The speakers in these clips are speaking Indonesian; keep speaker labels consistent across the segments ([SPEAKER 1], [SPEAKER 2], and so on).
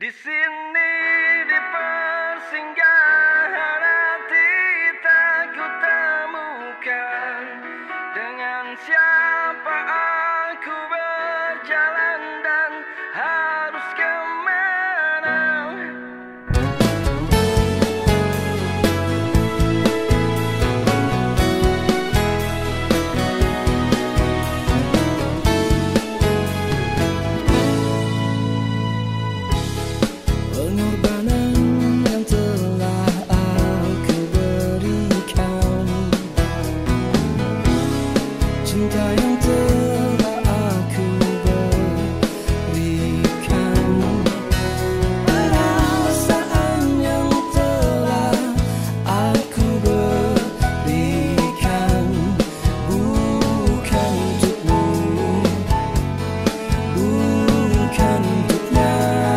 [SPEAKER 1] Di sini di persinggahan hati tak ku temukan. Dengan siapa aku berjalan dan harus kemana?
[SPEAKER 2] Pengorbanan yang telah aku berikan, cinta yang telah aku berikan, perasaan yang telah aku berikan, bukan untukmu, bukan untuknya.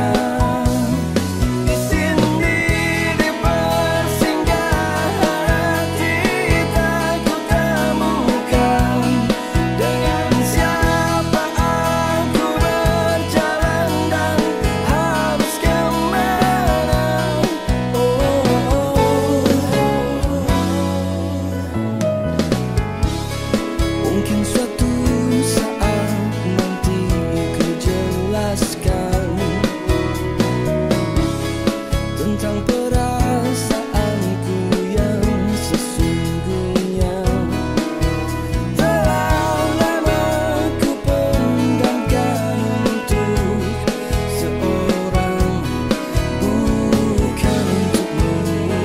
[SPEAKER 2] Mungkin suatu saat nanti ku jelaskan tentang perasaanku yang sesungguhnya. Telah lama ku pendamkan untuk seorang, bukan untukmu,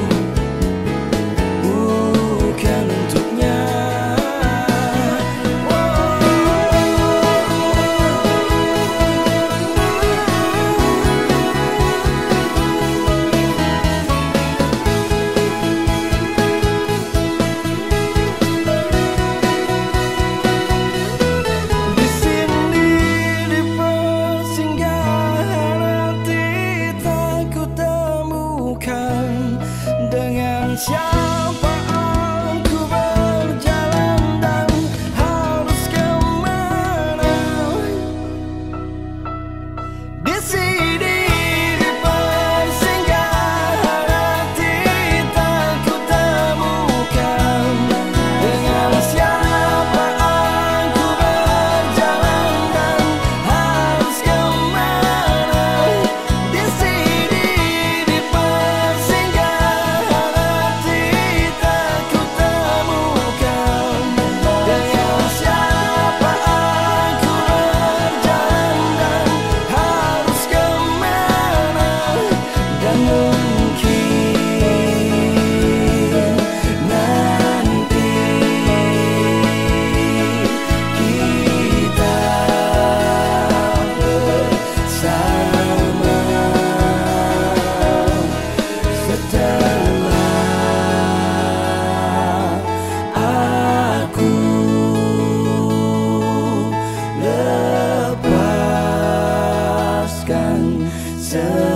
[SPEAKER 2] bukan untuknya. Dengan siapa aku berjalan dan harus kemana? Di sini di persinggahan hati tak ku temukan. Dengan siapa aku berjalan dan harus kemana? Di sini di persinggahan lepaskan